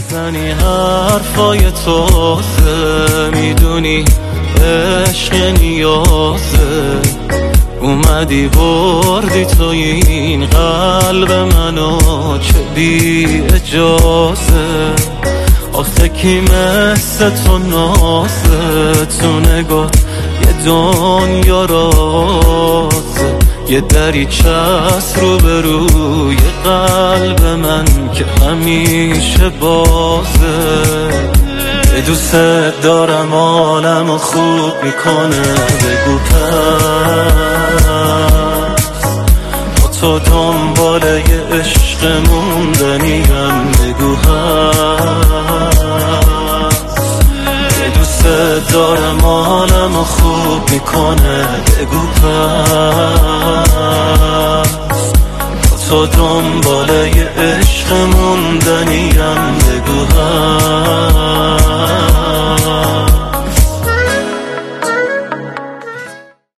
میزنی حرفای تازه، میدونی عشق نیازه، اومدی بردی تو این قلب منو چه بی اجازه. آخه کی مثل تو نازه، تو نگاه یه دنیا رازه، یه دریچه‌ست رو به روی قلب من که همیشه بازه. یه دوست دارم عالمو خوب میکنه، بگو پس با تو دنبال یه عشق موندنیم، بگو هست. یه دوست دارم عالمو خوب میکنه، بگو پس با تو دنبال یه عشق موندنیم، بگو هست.